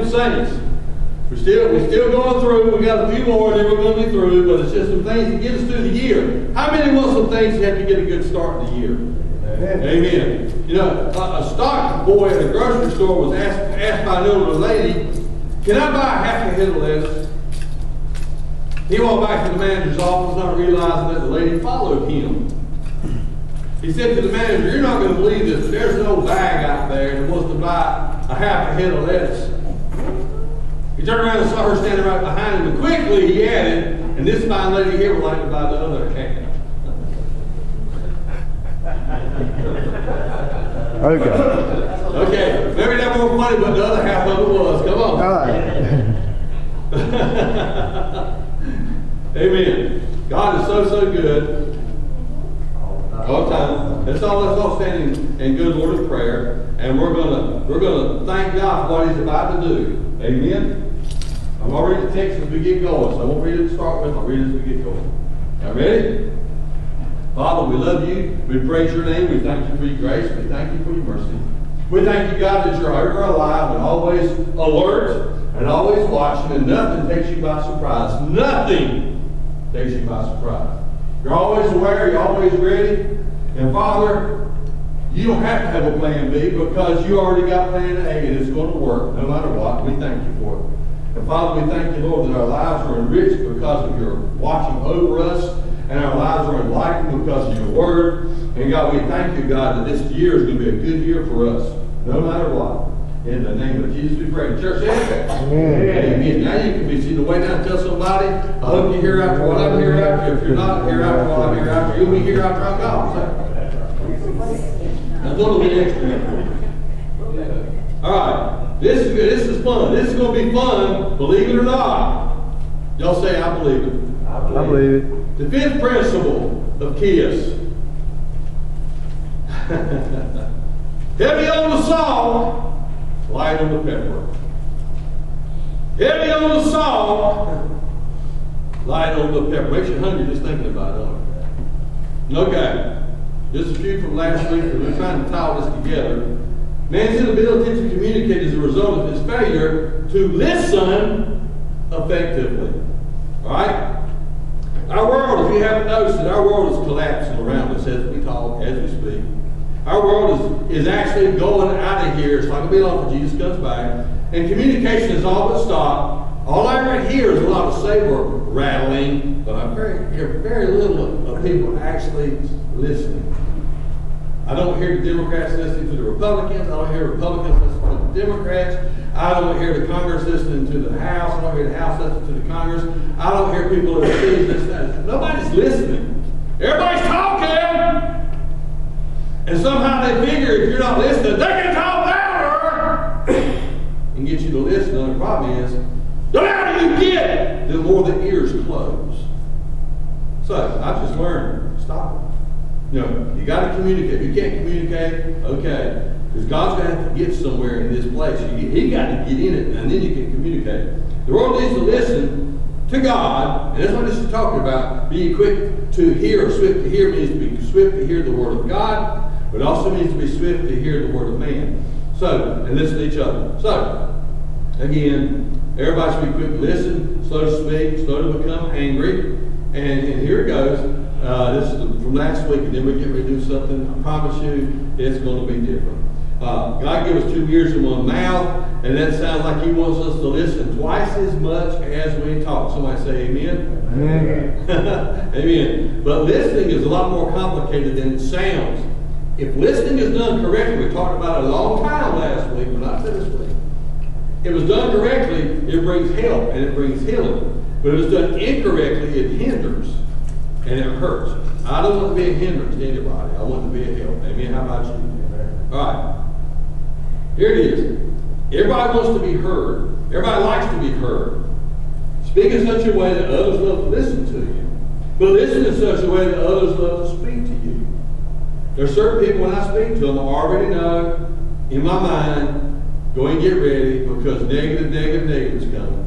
the saints. We're still going through. We got a few more that we're going to be through, but it's just some things to get us through the year. How many want some things you have to get a good start in the year? Amen. You know, a stock boy at a grocery store was asked by an older lady, "Can I buy half a head of lettuce?" He walked back to the manager's office, not realizing that the lady followed him. He said to the manager, "You're not going to believe this, but there's an old bag out there that wants to buy a half a head of lettuce." He turned around and saw her standing right behind him, and quickly he added, "And this fine lady here would like to buy the other half." Okay. Okay, maybe that wasn't funny, but the other half of it was. Come on. All right. Amen. God is so good. All the time. Let's all stand in good word of prayer, and we're gonna thank God for what He's about to do. Amen. I'm gonna read the text as we get going, so I won't read it to start with. I'll read it as we get going. Y'all ready? Father, we love you. We praise your name. We thank you for your grace. We thank you for your mercy. We thank you, God, that you're ever alive and always alert and always watching, and nothing takes you by surprise. Nothing takes you by surprise. You're always aware. You're always ready. And Father, you don't have to have a plan B because you already got plan A and it's going to work no matter what. We thank you for it. And Father, we thank you, Lord, that our lives are enriched because of your watching over us, and our lives are enlightened because of your word. And God, we thank you, God, that this year is going to be a good year for us, no matter what. In the name of Jesus we pray. Church, amen. Amen. Now you can be seated. Way down and tell somebody, I hope you're here after what I'm here after. If you're not here after what I'm here after, you'll be here after I'm gone. That's a little bit extra. All right. This is good. This is fun. This is going to be fun, believe it or not. Y'all say, I believe it. I believe it. The fifth principle of KISS. Heavy on the salt, light on the pepper. Heavy on the salt, light on the pepper. Makes you hungry just thinking about it, don't it? Okay. Just a few from last week, because we're trying to tie this together. Man's inability to communicate is a result of his failure to listen effectively. All right? Our world, if you haven't noticed it, our world is collapsing around us as we talk, as we speak. Our world is actually going out of here. It's not going to be long for Jesus comes back. And communication is all but stopped. All I ever hear is a lot of saber rattling, but I hear very little of people actually listening. I don't hear the Democrats listening to the Republicans. I don't hear Republicans listening to the Democrats. I don't hear the Congress listening to the House. I don't hear the House listening to the Congress. I don't hear people in the cities listening. Nobody's listening. Everybody's talking. And somehow they figure if you're not listening, they can talk louder and get you to listen. And the problem is, the louder you get, the more the ears close. So I've just learned, stop it. You know, you got to communicate. If you can't communicate, okay. Because God's going to have to get somewhere in this place. He got to get in it, and then you can communicate. The world needs to listen to God, and that's what this is talking about. Be quick to hear, or swift to hear means to be swift to hear the word of God, but it also means to be swift to hear the word of man. So, and listen to each other. So, again, everybody should be quick to listen, slow to speak, slow to become angry. And here it goes. This is from last week, and then we get ready to do something. I promise you, it's going to be different. God gave us 2 ears and 1 mouth, and that sounds like He wants us to listen twice as much as we talk. Somebody say amen? Amen. Amen. But listening is a lot more complicated than it sounds. If listening is done correctly, we talked about it a long time last week, but not this week. If it was done correctly, it brings help and it brings healing. But if it's done incorrectly, it hinders and it hurts. I don't want to be a hindrance to anybody. I want to be a help. Amen. How about you? All right. Here it is. Everybody wants to be heard. Everybody likes to be heard. Speak in such a way that others love to listen to you. But listen in such a way that others love to speak to you. There are certain people, when I speak to them, I already know in my mind, go and get ready because negative is coming.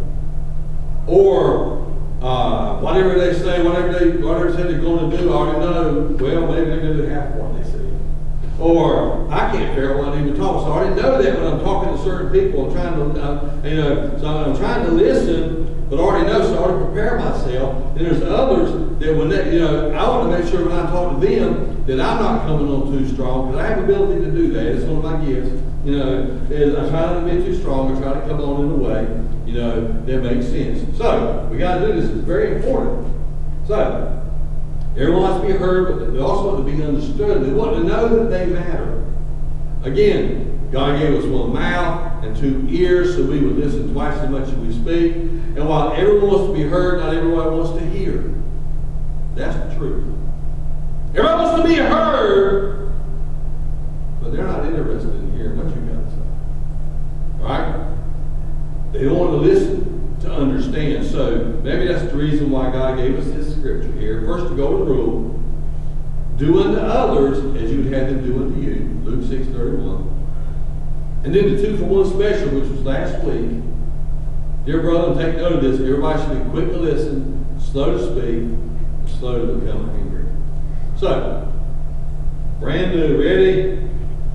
Or whatever they say, whatever they say they're going to do, I already know, well, maybe they're going to do half what they say. Or I can't figure out what I'm even talking. So I already know that when I'm talking to certain people, I'm trying to, so I'm trying to listen, but I already know, so I already prepare myself. And there's others that when they, I want to make sure when I talk to them that I'm not coming on too strong, because I have the ability to do that. It's one of my gifts. Is I try not to be too strong. I try to come on in a way, that makes sense. So we got to do this. It's very important. So everyone wants to be heard, but they also want to be understood. They want to know that they matter. Again, God gave us one mouth and two ears, so we would listen twice as much as we speak. And while everyone wants to be heard, not everyone wants to hear. That's the truth. Everyone wants to be heard, but they're not interested in hearing what you got to say. All right? They don't want to listen to understand. So maybe that's the reason why God gave us this scripture here. First, the golden rule: do unto others as you would have them do unto you. Luke 6:31. And then the 2-for-1 special, which was last week. Dear brother, take note of this. Everybody should be quick to listen, slow to speak, and slow to become angry. So, brand new, ready?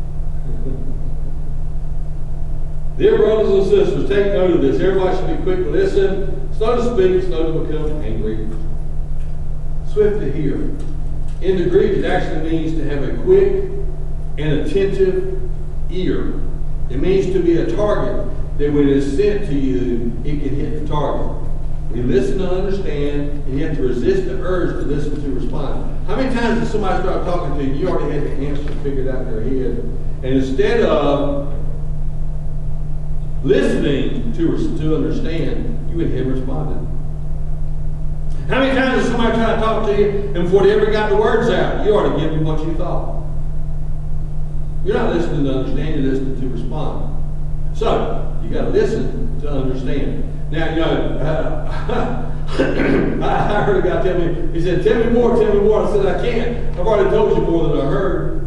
Dear brothers and sisters, take note of this. Everybody should be quick to listen, slow to speak, slow to become angry, swift to hear. In the Greek, it actually means to have a quick and attentive ear. It means to be a target that when it is sent to you, it can hit the target. You listen to understand, and you have to resist the urge to listen to respond. How many times does somebody start talking to you, you already had the answer figured out in your head, and instead of listening to understand, you went ahead and responded? How many times does somebody try to talk to you, and before they ever got the words out, you already given them what you thought? You're not listening to understand, you're listening to respond. So, you got to listen to understand. Now, I heard a guy tell me, he said, tell me more. I said, I can't. I've already told you more than I heard.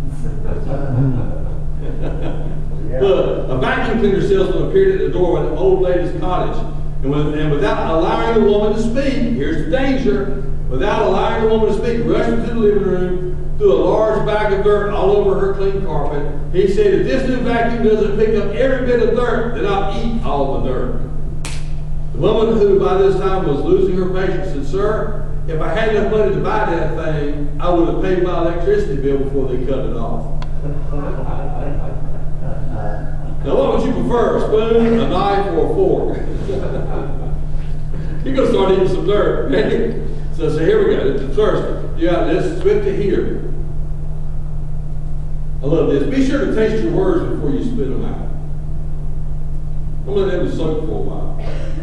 A vacuum cleaner salesman appeared at the door of an old lady's cottage. And without allowing the woman to speak, here's the danger, without allowing the woman to speak, rushed into the living room, threw a large bag of dirt all over her clean carpet. He said, if this new vacuum doesn't pick up every bit of dirt, then I'll eat all the dirt. The woman, who by this time was losing her patience, said, sir, if I had enough money to buy that thing, I would have paid my electricity bill before they cut it off. Now, what would you prefer, a spoon, a knife, or a fork? You're going to start eating some dirt. So here we go. First, you got this, swift to hear. I love this. Be sure to taste your words before you spit them out. I'm going to let them soak for a while.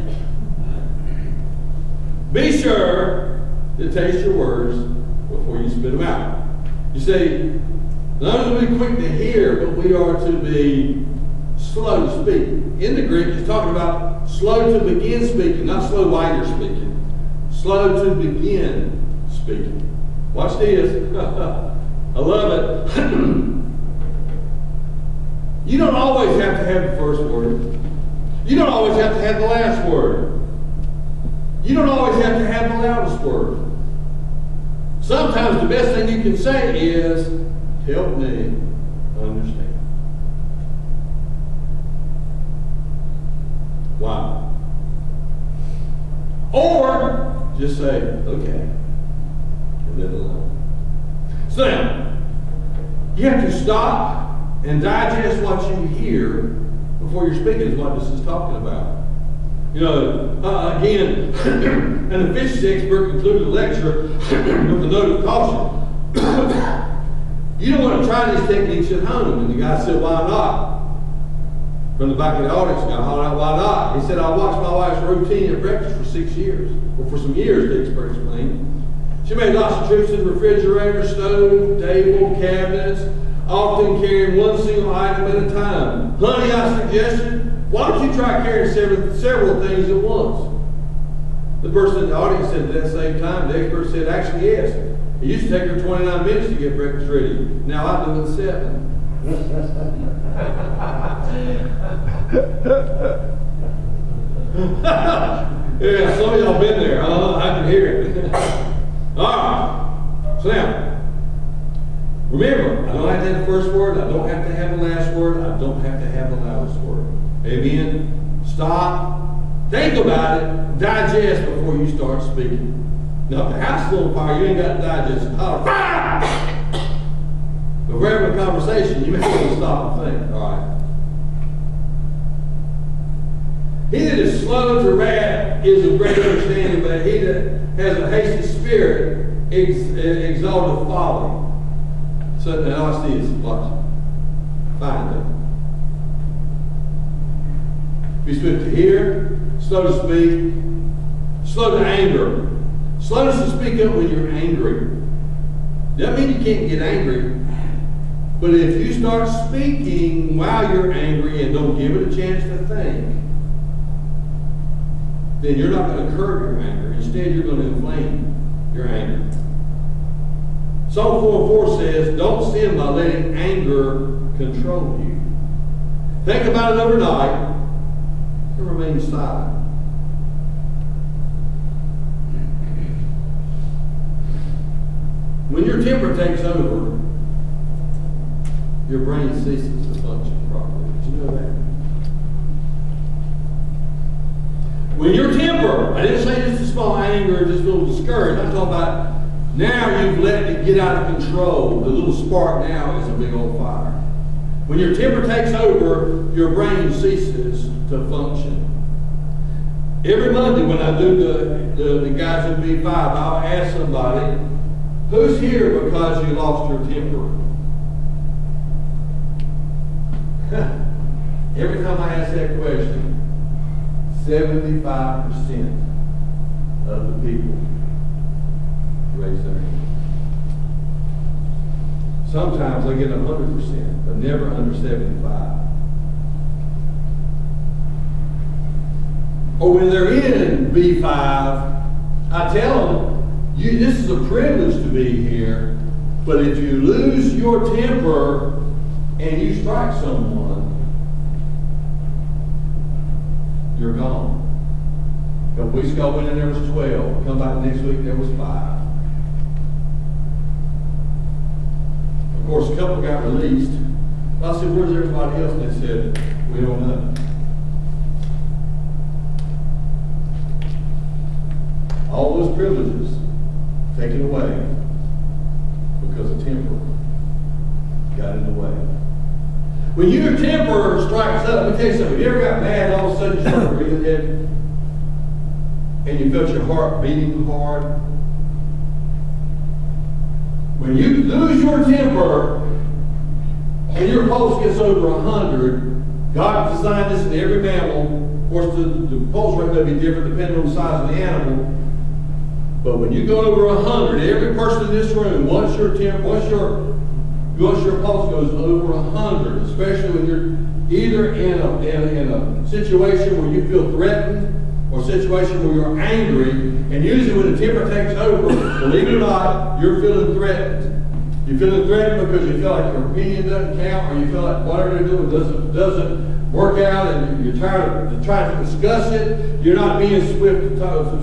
Be sure to taste your words before you spit them out. You see, not only are we quick to hear, but we are to be slow to speak. In the Greek, it's talking about slow to begin speaking, not slow while you're speaking. Slow to begin speaking. Watch this. I love it. You don't always have to have the first word. You don't always have to have the last word. You don't always have to have the loudest word. Sometimes the best thing you can say is, help me understand. Wow. Or just say, okay, and leave it alone. So now, you have to stop and digest what you hear before you're speaking, is what this is talking about. Again, an efficiency expert concluded the lecture with a note of caution. You don't want to try these techniques at home. And the guy said, why not? From the back of the audience, guy hollered out, why not? He said, I watched my wife's routine at breakfast for 6 years. Or for some years, the expert explained. She made lots of trips to the refrigerator, stove, table, cabinets, often carrying one single item at a time. Honey, I suggested, why don't you try carrying several things at once? The person in the audience said at that same time, the expert said, actually, yes. It used to take her 29 minutes to get breakfast ready. Now I do it in 7. Yeah, some of y'all been there. I can hear it. All right. So now, Remember, I don't have to have the first word, I don't have to have the last word, I don't have to have the loudest word. Amen? Stop, think about it, digest before you start speaking. Now, if the house is on fire, you ain't got to digest it. Holler, fire! If we're having a conversation, you may want to stop and think, all right. He that is slow to wrath is of great understanding, but he that has a hasty spirit exalteth folly. So now watch this. Watch. Find it. Be swift to hear, slow to speak, slow to anger. Slowness to speak up when you're angry. Doesn't mean you can't get angry. But if you start speaking while you're angry and don't give it a chance to think, then you're not going to curb your anger. Instead, you're going to inflame your anger. Psalm 4:4 says, don't sin by letting anger control you. Think about it overnight and remain silent. When your temper takes over, your brain ceases to function properly. Did you know that? When your temper, I didn't say just a small anger, just a little discouraged. I'm talking about now you've let it get out of control. The little spark now is a big old fire. When your temper takes over, your brain ceases to function. Every Monday when I do the guys in B5, I'll ask somebody, who's here because you lost your temper? Every time I ask that question, 75% of the people raise their hand. Sometimes I get 100%, but never under 75. Or when they're in B5, I tell them, this is a privilege to be here, but if you lose your temper and you strike someone, you're gone. A couple weeks ago, I went in, there was 12. Come back next week, there was 5. Of course, a couple got released. I said, where's everybody else? And they said, we don't know. All those privileges taken away because of temper got in the way. When your temper strikes up, let me tell you something. Have you ever got mad and all of a sudden you start breathing heavy? And you felt your heart beating hard? When you lose your temper and your pulse gets over 100, God designed this in every mammal. Of course, the pulse rate may be different depending on the size of the animal. But when you go over 100, every person in this room, once your pulse goes over 100, especially when you're either in a situation where you feel threatened or a situation where you're angry, and usually when the temper takes over, believe it or not, you're feeling threatened. You're feeling threatened because you feel like your opinion doesn't count, or you feel like whatever they're doing doesn't work out, and you're tired of trying to discuss it. You're not being swift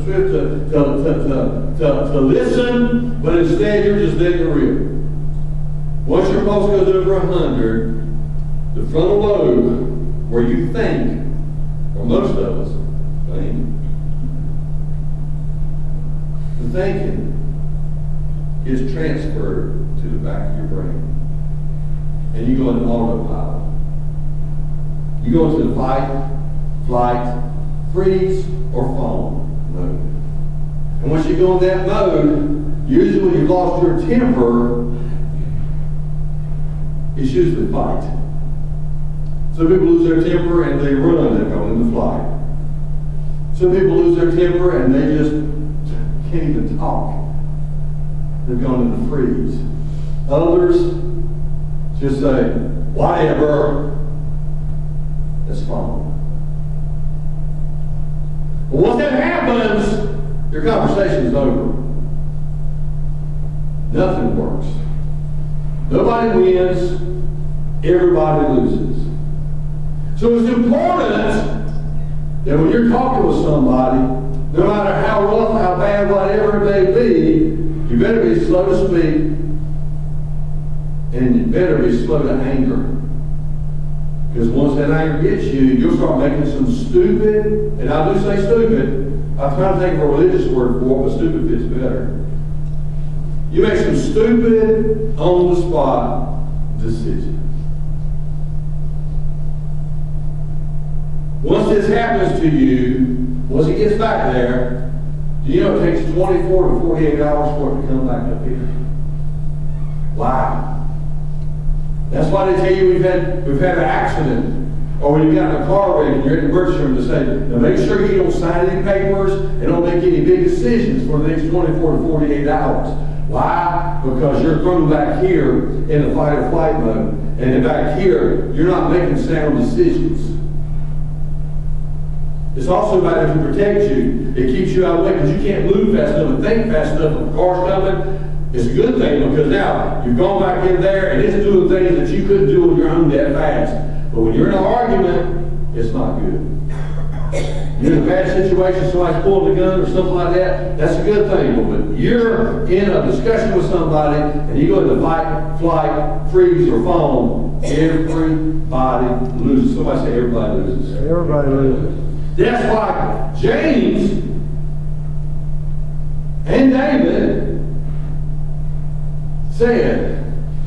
to listen, but instead you're just letting it rip. Once your pulse goes over 100, the frontal lobe, where you think, or most of us think, the thinking is transferred to the back of your brain. And you go into autopilot. You go into the fight, flight, freeze, or fawn mode. And once you go in that mode, usually when you've lost your temper, it's usually fight. Some people lose their temper and they run, they go into flight. Some people lose their temper and they just can't even talk. They've gone into freeze. Others just say, whatever. That's fine. But once that happens, your conversation is over. Nothing works. Nobody wins, everybody loses. So it's important that when you're talking with somebody, no matter how rough, how bad, whatever it may be, you better be slow to speak And you better be slow to anger. Because once that anger gets you, you'll start making some stupid, and I do say stupid, I'm trying to think of a religious word for it, but stupid fits better. You make some stupid, on the spot decisions. Once this happens to you, once it gets back there, do you know it takes 24 to 48 hours for it to come back up here? Wow. That's why they tell you we've had an accident, or we've got in a car wreck and you're at the emergency room to say, now make sure you don't sign any papers and don't make any big decisions for the next 24 to 48 hours. Why? Because you're thrown back here in the fight or flight mode, and then back here, you're not making sound decisions. It's also about to protect you. It keeps you out of the way because you can't move fast enough and think fast enough when the car's coming. It's a good thing because now you've gone back in there and it's doing things that you couldn't do on your own that fast. But when you're in an argument, it's not good. You're in a bad situation, somebody's pulling a gun or something like that, that's a good thing. But when you're in a discussion with somebody and you go into fight, flight, freeze, or foam, everybody loses. Somebody say everybody loses. Everybody loses. That's why James and David said,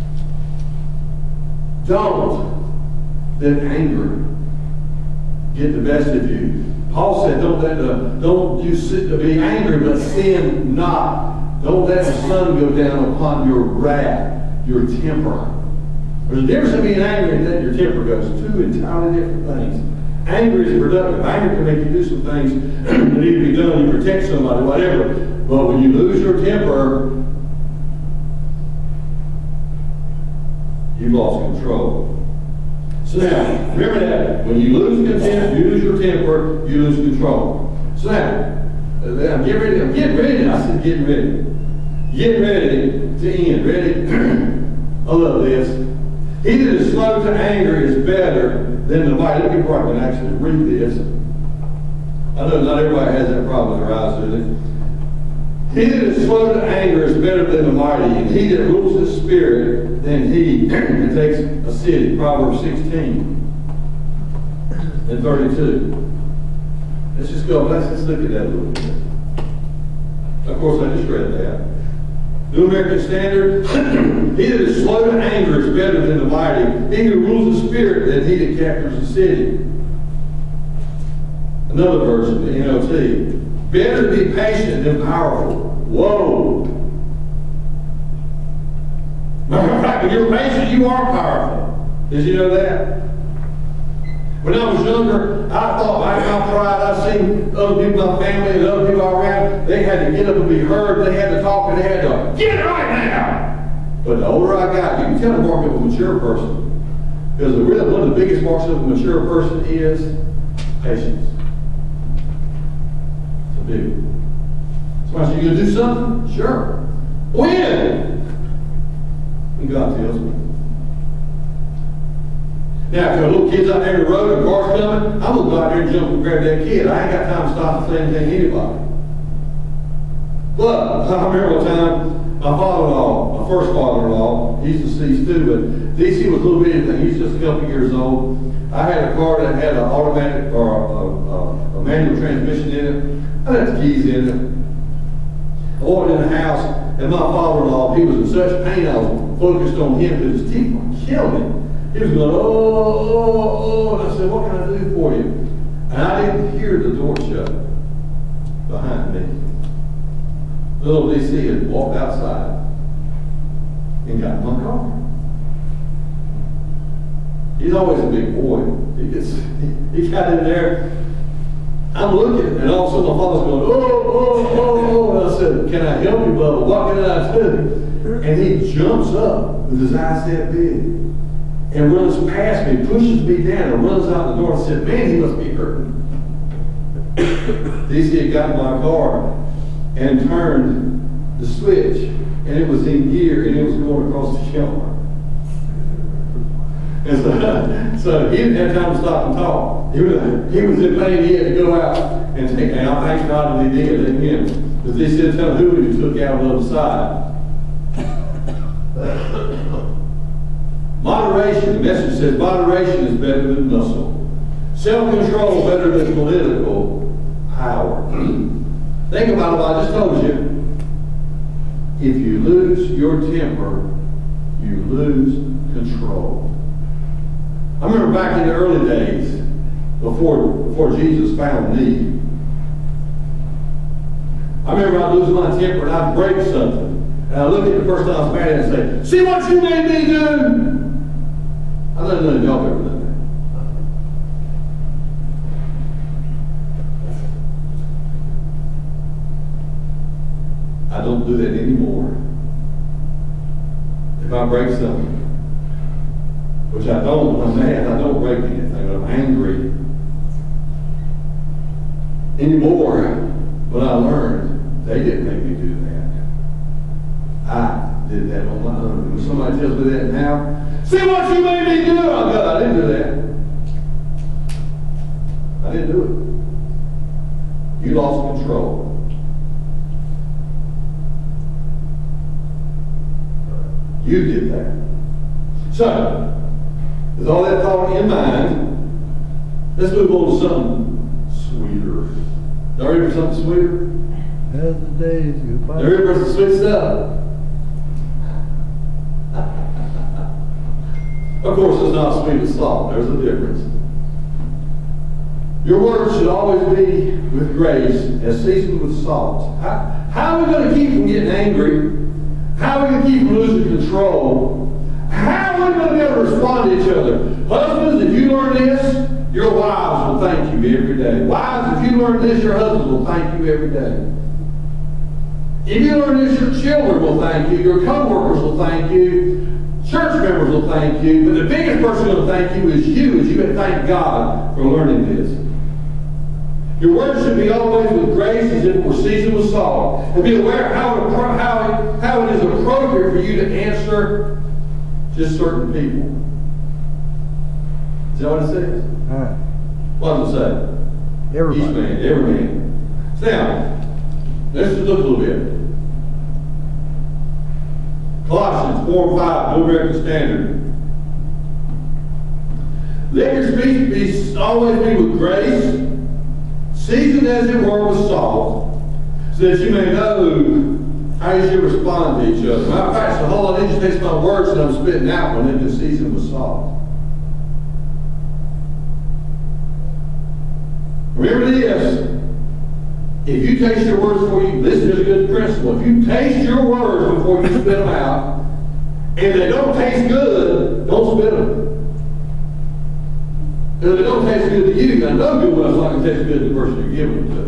don't let anger get the best of you. Paul said, don't you sit to be angry, but sin not. Don't let the sun go down upon your wrath, your temper. There's a difference in being angry and letting your temper go. It's two entirely different things. Anger is productive. Anger can make you do some things that need to be done. You protect somebody, whatever. But when you lose your temper, you've lost control. So now, remember that. When you lose contempt, you lose your temper, you lose control. So now, I'm getting ready. I said getting ready. Get ready to end. Ready? I love this. He that is slow to anger is better than the mighty. Let me before I can actually read this. I know not everybody has that problem with their eyes, do they? He that is slow to anger is better than the mighty, and he that rules his spirit than he that takes a city. Proverbs 16 and 32. Let's just go, let's just look at that a little bit. Of course, I just read that. New American Standard, he that is slow to anger is better than the mighty. He who rules the spirit than he that captures the city. Another version, the NLT. Better to be patient than powerful. Whoa. Matter of fact, when you're patient, you are powerful. Did you know that? When I was younger, I thought back in my pride, I've seen other people, my family, and other people around, they had to get up and be heard, they had to talk, and they had to, get it right now! But the older I got, you can tell the mark of a mature person. Because one of the biggest marks of a mature person is patience. It's a big one. Somebody says, you gonna do something? Sure. When? And God tells me. Now, if there are little kids out there in the road and cars coming, I'm going to go out there and jump and grab that kid. I ain't got time to stop and say anything to anybody. But I remember one time, my father-in-law, my first father-in-law, he's deceased too, but DC was a little bitty thing. He's just a couple years old. I had a car that had an automatic or a manual transmission in it. I had the keys in it. I walked in the house, and my father-in-law, he was in such pain, I was focused on him because his teeth were killing him. He was going, oh, and I said, what can I do for you? And I didn't hear the door shut behind me. Little DC had walked outside and got in my car. He's always a big boy. He got in there. I'm looking, and all of a sudden my father's going, oh. And I said, can I help you, Bubba? What can I do? And he jumps up with his eyes that big. And runs past me, pushes me down, and runs out the door and said, man, he must be hurting. DC had gotten my car and turned the switch, and it was in gear, and it was going across the yard. And so he didn't have time to stop and talk. He was in pain, he had to go out and take, and I thank God that he did, amen. Because he said, tell who he took out on the other side. Moderation, the message says moderation is better than muscle. Self-control better than political power. Think about what I just told you. If you lose your temper, you lose control. I remember back in the early days, before Jesus found me, I remember I'd lose my temper and I'd break something. And I'd look at the person I was mad at and say, "See what you made me do?" I don't know if y'all ever done that. I don't do that anymore. If I break something, which I don't when I'm mad, I don't break anything, but I'm angry anymore. But I learned they didn't make me do that. I did that on my own. When somebody tells me that now, see what you made me do? Oh God, I didn't do that. I didn't do it. You lost control. You did that. So, with all that thought in mind, let's move on to something sweeter. Y'all ready for something sweeter? As the days go by. Y'all ready for some sweet stuff? Of course, it's not sweet as salt. There's a difference. Your words should always be with grace as seasoned with salt. How are we going to keep from getting angry? How are we going to keep from losing control? How are we going to be able to respond to each other? Husbands, if you learn this, your wives will thank you every day. Wives, if you learn this, your husbands will thank you every day. If you learn this, your children will thank you. Your co-workers will thank you. Church members will thank you. But the biggest person who will thank you is you, as you have thanked God for learning this. Your words should be always with grace as if it were seasoned with salt. And be aware how it is appropriate for you to answer just certain people. Is that what it says? Alright. What does it say? Everybody. Each man, every man. So now, let's just look a little bit. Colossians 4:5, New American Standard. Let your speech be always be with grace, seasoned as it were with salt, so that you may know how you should respond to each other. Matter of fact, it's a whole lot easier to taste my words that I'm spitting out when they've been seasoned with salt. Remember this. If you taste your words before you, this is a good principle. If you taste your words before you spit them out, and they don't taste good, don't spit them. And if they don't taste good to you, you know good well it's not going to taste good to the person you're giving them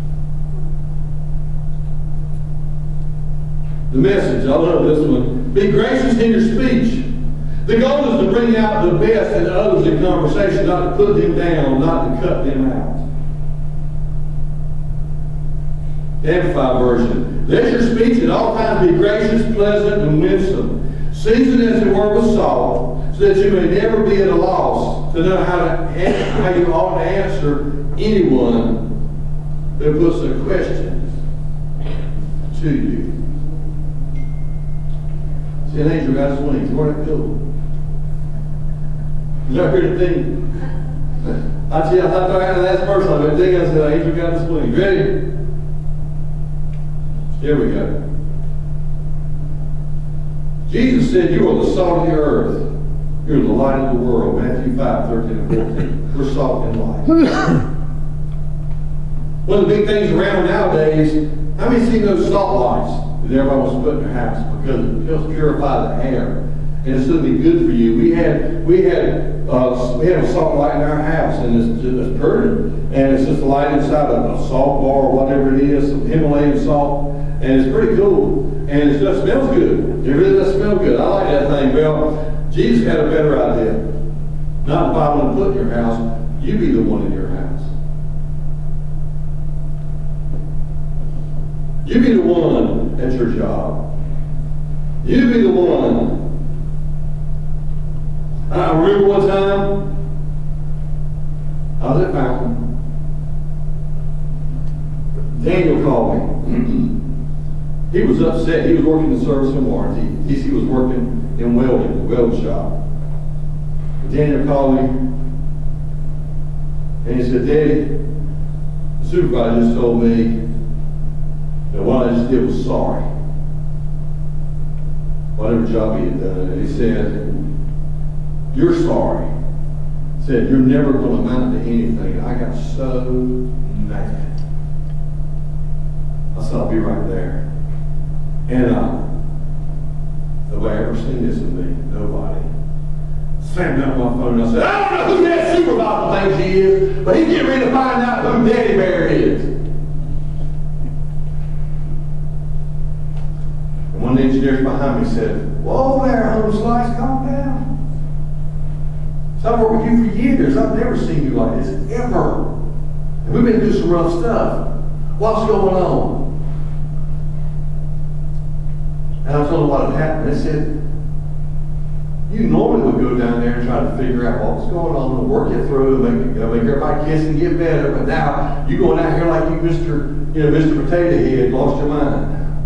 to. The message, I love this one. Be gracious in your speech. The goal is to bring out the best in others in conversation, not to put them down, not to cut them out. Amplified version. Let your speech at all times be gracious, pleasant, and winsome, seasoned as it were with salt, so that you may never be at a loss to know how you ought to answer anyone who puts a question to you. See, an angel got his wings. Where'd it go? Did y'all hear the thing? I thought I had the last verse of it. Then I said, an angel got his wings. Ready? Here we go. Jesus said, you are the salt of the earth. You're the light of the world. Matthew 5:13 and 14. We're salt and light. One of the big things around nowadays, how many seen those salt lights that everybody wants to put in their house because it helps purify the air? And it's going to be good for you. We had a salt light in our house, and it's burning, and it's just a light inside of a salt bar or whatever it is, some Himalayan salt, and it's pretty cool, and it just smells good. It really does smell good. I like that thing. Well, Jesus had a better idea. Not to buy one to put in your house. You be the one in your house. You be the one at your job. You be the one. I remember one time, I was at Fountain. Daniel called me. He was upset. He was working in service and warranty. He was working in welding, the weld shop. Daniel called me, and he said, Daddy, the supervisor just told me that what I just did was sorry. Whatever job he had done. And he said, you're sorry. He said, you're never going to amount to anything. And I got so mad. I said, I'll be right there. And nobody ever seen this in me. Nobody. Slammed down my phone and I said, I don't know who that supervisor thinks he is, but he's getting ready to find out who Daddy Bear is. And one of the engineers behind me said, whoa there, Home Slice, calm down. So I've worked with you for years. I've never seen you like this, ever. And we've been through some rough stuff. What's going on? And I told them what had happened. They said, you normally would go down there and try to figure out what was going on and work it through and make everybody kiss and get better. But now you're going out here like you Mr. Potato Head, lost your mind.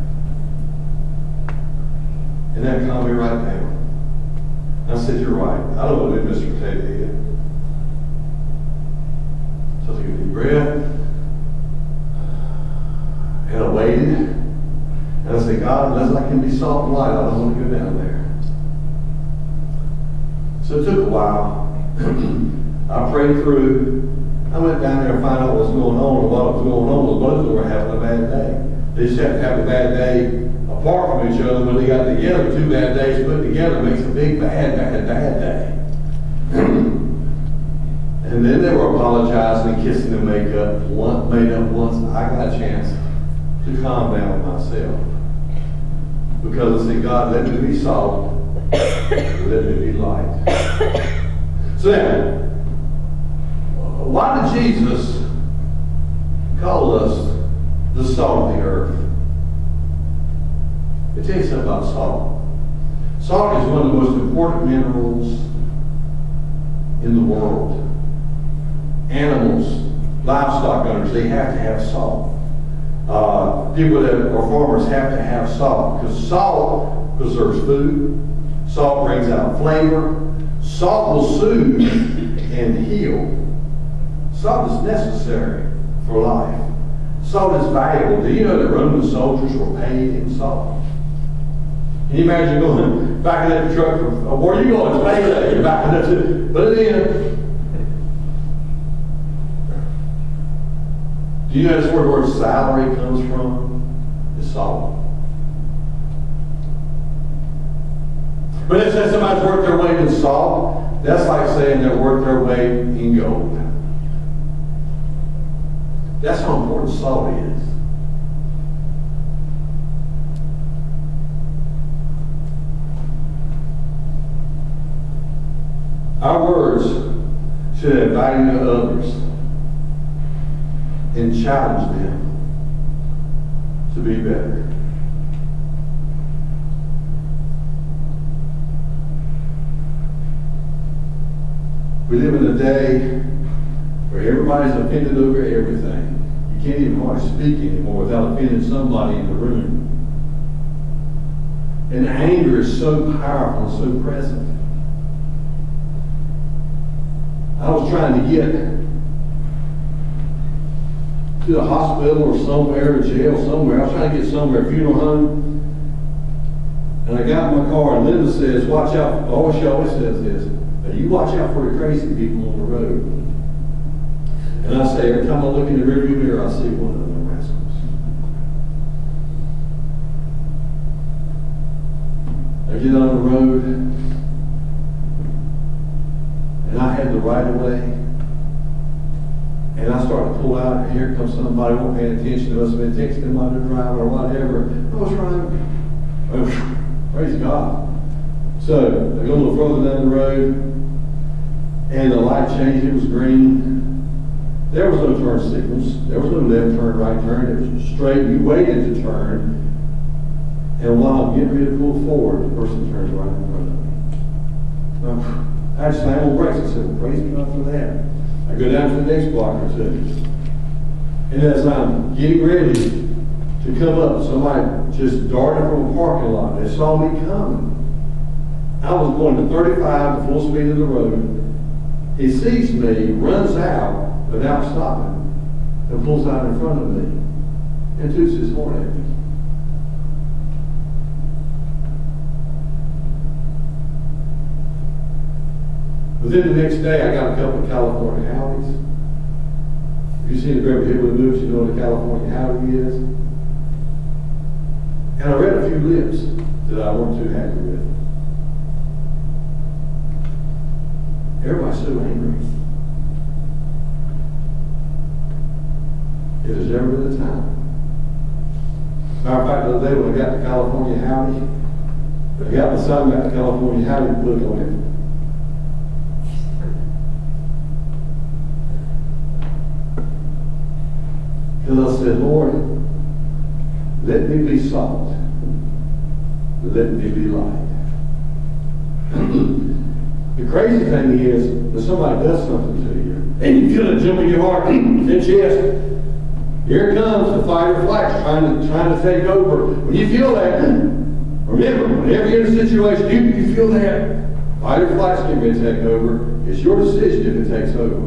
And that calmed me right down. I said, you're right. I don't want to be Mr. Potato Head. So I took a deep breath. And I waited. And I said, God, unless I can be salt and light, I don't want to go down there. So it took a while. I prayed through. I went down there to find out what was going on. And what was going on was both of them were having a bad day. They just happened to have a bad day apart from each other. When they got together, 2 bad days put together makes a big, bad day. And then they were apologizing and kissing and made up once I got a chance to calm down myself. Because I said, God, let me be salt. Let me be light. So now, why did Jesus call us the salt of the earth? Let me tell you something about salt. Salt is one of the most important minerals in the world. Animals, livestock owners, they have to have salt. People that are farmers have to have salt because salt preserves food. Salt brings out flavor. Salt will soothe and heal. Salt is necessary for life. Salt is valuable. Do you know that Roman soldiers were paid in salt? Can you imagine going back in that truck? Where are you going? It's payday. You're backing up to put it in. Do you know that's where the word salary comes from? It's salt. But if somebody's worth their weight in salt, that's like saying they're worth their weight in gold. That's how important salt is. Our words should add value to others and challenge them to be better. We live in a day where everybody's offended over everything. You can't even hardly speak anymore without offending somebody in the room. And anger is so powerful and so present. I was trying to get to the hospital or somewhere, or jail somewhere. I was trying to get somewhere, a funeral home. And I got in my car and Linda says, watch out. She always says this. You watch out for the crazy people on the road. And I say, every time I look in the rearview mirror, I see one of them rascals. I get on the road, and I had the right of way, and I start to pull out, and here comes somebody won't pay attention. They must have been texting my driver or whatever. Oh, what's wrong? Oh, praise God. So I go a little further down the road, and the light changed. It was green. There was no turn signals. There was no left turn, right turn. It was straight. You waited to turn. And while I'm getting ready to pull forward, the person turns right in front of me. I just slammed on brakes. I said, well, praise God for that. I go down to the next block or two. And as I'm getting ready to come up, somebody just darted from a parking lot. They saw me coming. I was going to 35, the full speed of the road. He sees me, runs out without stopping, and pulls out in front of me and toots his horn at me. Within the next day, I got a couple of California Howdies. If you've seen the Beverly Hillbilly movies, you know what a California Howdy is. And I read a few lips that I weren't too happy with. Everybody's so angry. It has never been a time. Matter of fact, the other day when I got the California Howdy, I got my son got the California Howdy, put it on it. Because I said, Lord, let me be salt. Let me be light. The crazy thing is, when somebody does something to you, and you feel it jump in your heart and chest, here comes the fight or flight trying to take over. When you feel that, remember, whenever you're in a situation, you feel that fight or flight's going to take over. It's your decision if it takes over.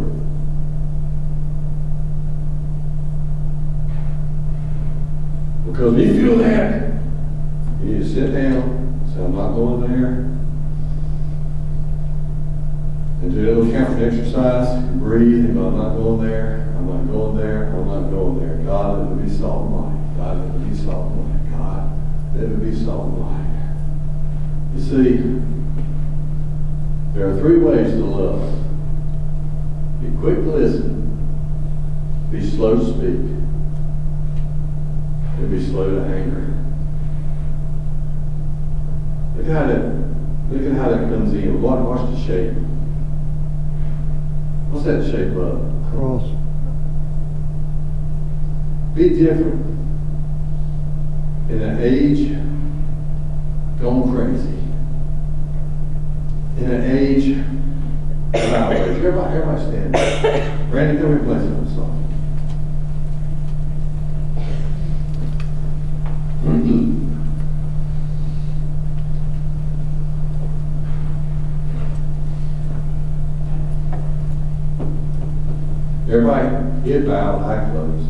Because when you feel that, you need to sit down, say, I'm not going there. And do a little counting exercise, and breathe, and go, I'm not going there, I'm not going there, I'm not going there. God, let me be salt and light. God, let me be salt and light. God, let me be salt and light. You see, there are three ways to love. Be quick to listen, be slow to speak, and be slow to anger. Look at how that comes in. Watch the shape. What's that shape of? Cross. Be different. In an age gone crazy. In an age of outrage. Everybody stand up. Randy, come here and play something soft. Everybody, head bowed, eye closed.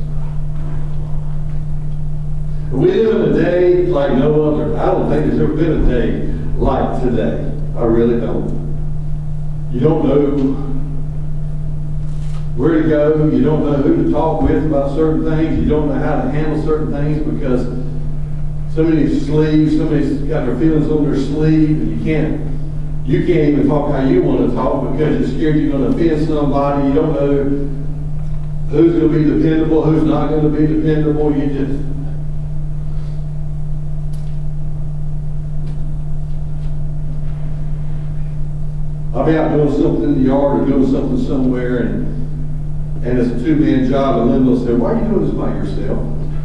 We live in a day like no other. I don't think there's ever been a day like today. I really don't. You don't know where to go. You don't know who to talk with about certain things. You don't know how to handle certain things because somebody's got their feelings on their sleeve, and you can't even talk how you want to talk because you're scared you're going to offend somebody. You don't know who's going to be dependable, who's not going to be dependable. I'll be out doing something in the yard or doing something somewhere, and it's a two-man job, and Linda will say, why are you doing this by yourself?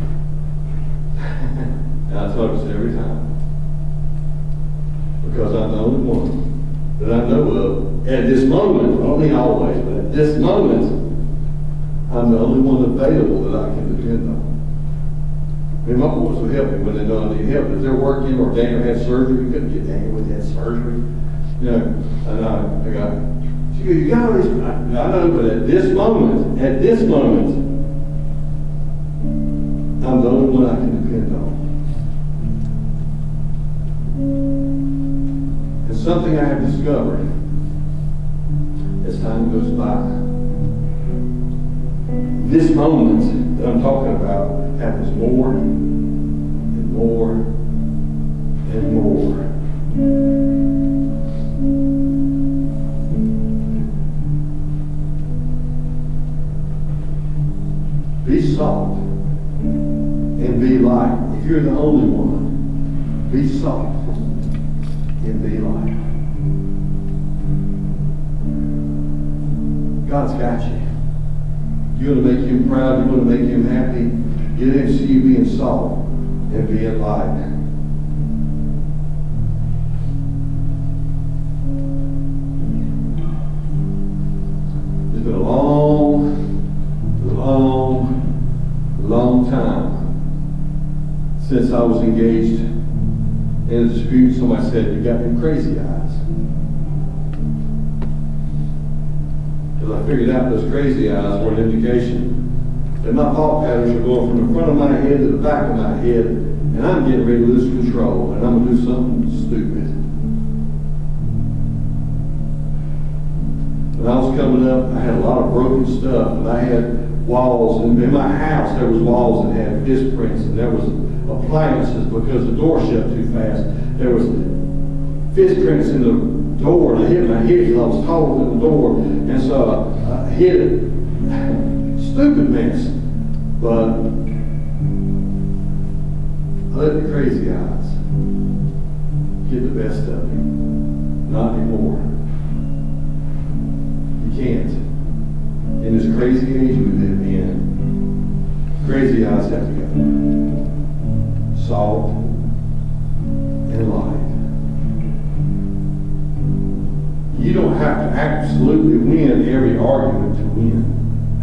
And I tell her this every time. Because I'm the only one that I know of at this moment, I don't mean always, but at this moment, I'm the only one available that I can depend on. I mean, my boys will help me when they know I need help. If they're working or Daniel had surgery, we couldn't get Daniel with that surgery. You know, and I got, she goes, you got all these, I know, but at this moment, I'm the only one I can depend on. And something I have discovered as time goes by, this moment that I'm talking about happens more and more and more. Be salt and be light. If you're the only one, be salt and be light. God's got you. You're going to make him proud. You're going to make him happy. Get him to see you being salt and being light. It's been a long time since I was engaged in a dispute, somebody said, "You got them crazy eyes." Because I figured out those crazy eyes were an indication that my thought patterns are going from the front of my head to the back of my head, and I'm getting ready to lose control, and I'm going to do something stupid. When I was coming up, I had a lot of broken stuff, and I had walls, and in my house there was walls that had fist prints, and there was appliances because the door shut too fast. There was fist prints in the door, and I hit my head because I was taller than the door, and so I hit it. Stupid mess, but I let the crazy eyes get the best of me. Not anymore. You can't. In this crazy age we live in, crazy eyes have to go. Salt and light. You don't have to absolutely win every argument to win.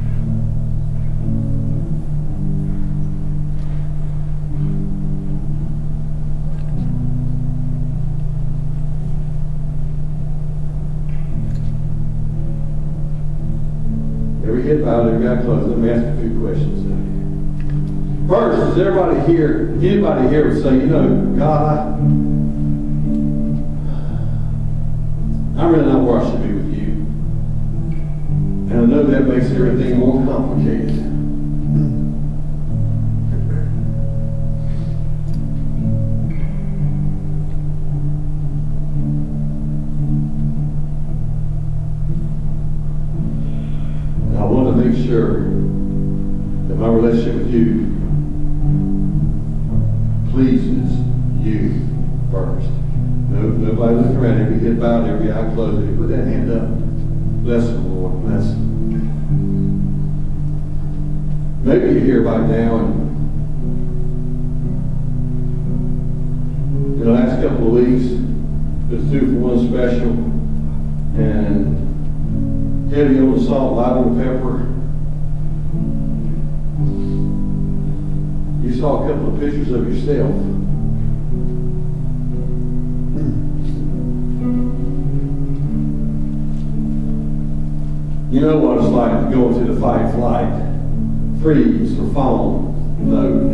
Every head bowed, every eye closed. Let me ask a few questions. First, does anybody here would say, you know, God, I'm really not where I should be with you. And I know that makes everything more complicated. And I want to make sure that my relationship with you pleases you first. Nobody looking around, every head bowed, every eye closed. If you put that hand up, bless them, Lord, bless them. Maybe you're here right now and in the last couple of weeks, it's 2 for 1 special, and heavy on the salt, light on the pepper. You saw a couple of pictures of yourself. You know what it's like to go into the fight, flight, freeze, or fawn mode.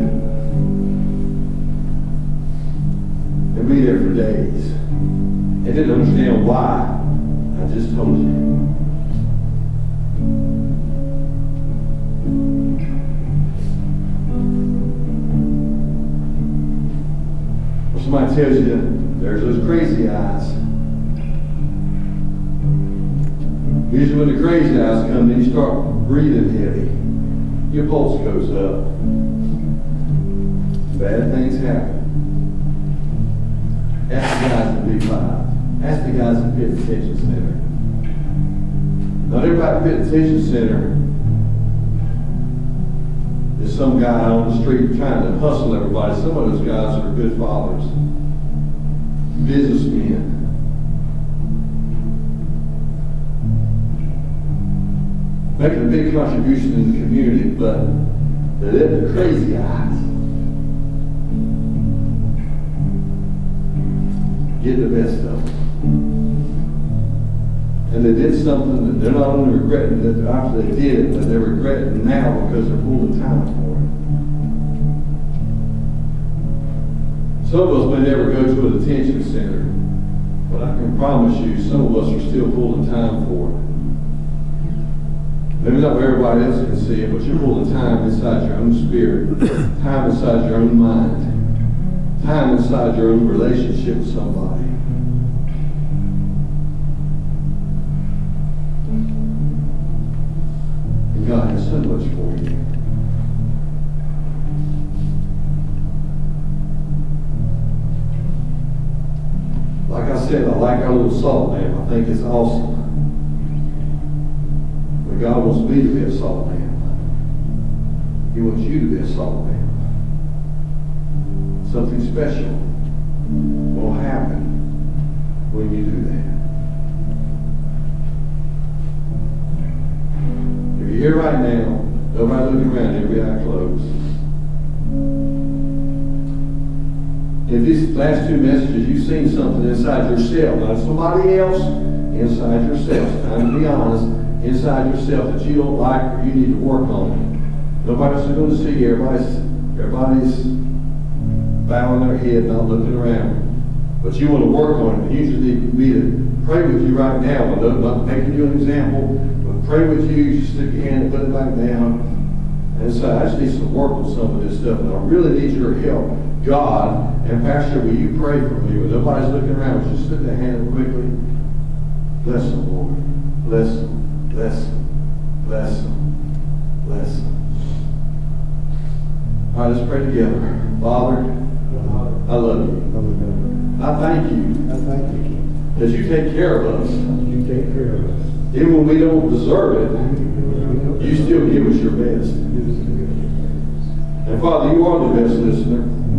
And be there for days. And didn't understand why. I just told you. Or somebody tells you there's those crazy eyes. Usually when the crazy eyes come, then you start breathing heavy. Your pulse goes up. Bad things happen. Ask the guys in B5. Ask the guys in Pitt Detention Center. Not everybody at Pitt Detention Center is some guy on the street trying to hustle everybody. Some of those guys are good fathers, businessmen. Making a big contribution in the community, but they let the crazy eyes get the best of them. And they did something that they're not only regretting that after they did it, but they're regretting now because they're pulling time for it. Some of us may never go to a detention center, but I can promise you some of us are still pulling time for it. Maybe not where everybody else can see it, but you're pulling time inside your own spirit, time inside your own mind, time inside your own relationship with somebody. And God has so much for you. Like I said, I like our little salt lamp. I think it's awesome. But God wants me to be a salt lamp. He wants you to be a salt lamp. Something special will happen when you do that. If you're here right now, nobody looking around, every eye closed. in these last two messages, you've seen something inside yourself, not somebody else, inside yourself. It's time to be honest, inside yourself that you don't like or you need to work on. Nobody's going to see you. Everybody's bowing their head, not looking around. But you want to work on it. You just need me to pray with you right now. I'm not making you an example, but pray with you. Just stick your hand and put it back down. And say, I just need some work on some of this stuff, and I really need your help. God, and Pastor, will you pray for me? When nobody's looking around, just stick their hand quickly. Bless them, Lord. Bless them. Bless them. Bless them. Bless them. All right, let's pray together. Father, I love you. I thank you I thank you. that you take care of us. You take care of us. Even when we don't deserve it, you still give us your best. And Father, you are the best listener.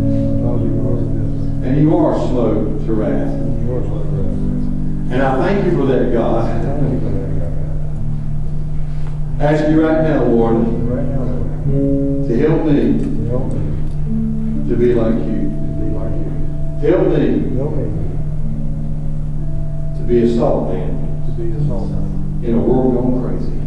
And you are slow to wrath. And I thank you for that, God. I ask you right now, Lord, to help me to be like you. Help me to be a salt man in a world gone crazy.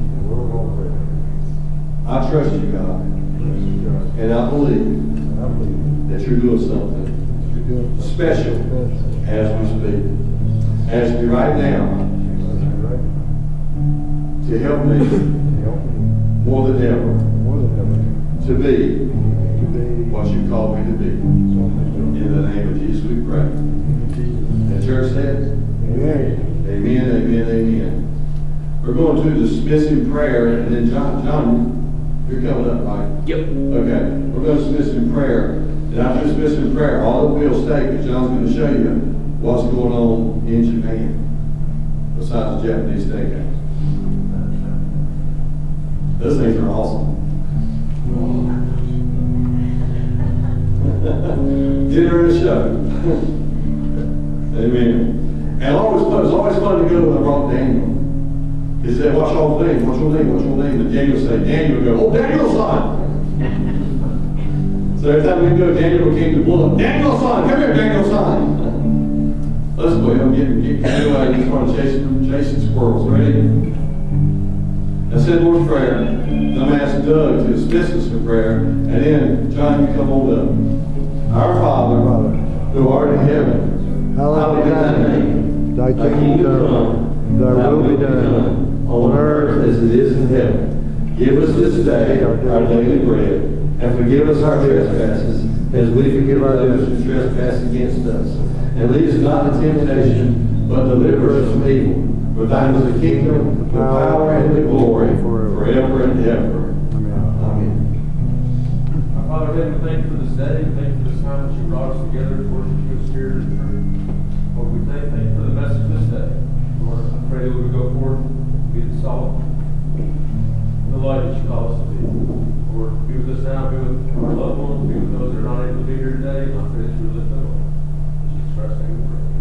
I trust you, God, and I believe that you're doing something special as we speak. Ask you right now to help me more than ever to be what you called me to be. In the name of Jesus we pray. And the church says, amen, amen, amen. We're going to dismiss in prayer, and then John, you're coming up, right? Yep. Okay, we're going to dismiss in prayer. And after dismissing in prayer, all that we'll stay, because John's going to show you what's going on in Japan, besides the Japanese steakhouse. Those things are awesome. Dinner and a show. Amen. And it's always fun to go when I brought Daniel. He said, what's your name? What's your name? What's your name? And Daniel said, Daniel would go, oh, Daniel's son. So every time we go, Daniel came to blood. Daniel's son, come here, Daniel's son. Let's go ahead and get away in front of chasing squirrels. Ready? I said Lord's Prayer. Then I'm going to ask Doug to dismiss us in prayer. And then, John, you come on up. Our Father, who art in heaven, hallowed be thy name. Thy kingdom come, thy will be done, on earth as it is in heaven. Give us this day our daily bread, and forgive us our trespasses, as we forgive our debtors who trespass against us. And lead us not into temptation, but deliver us from evil. For thine is the kingdom, the power, and the glory, forever and ever. Amen. Our Father, we thank you for this day. We thank you for this time that you brought us together to worship you in spirit and truth. Lord, we thank you for the message this day. Lord, I pray that we would go forward and be the salt, the light that you call us to be. Lord, be with us now, be with our loved ones, be with those that are not able to be here today, and I pray that you would lift them up. In Jesus Christ's name we pray.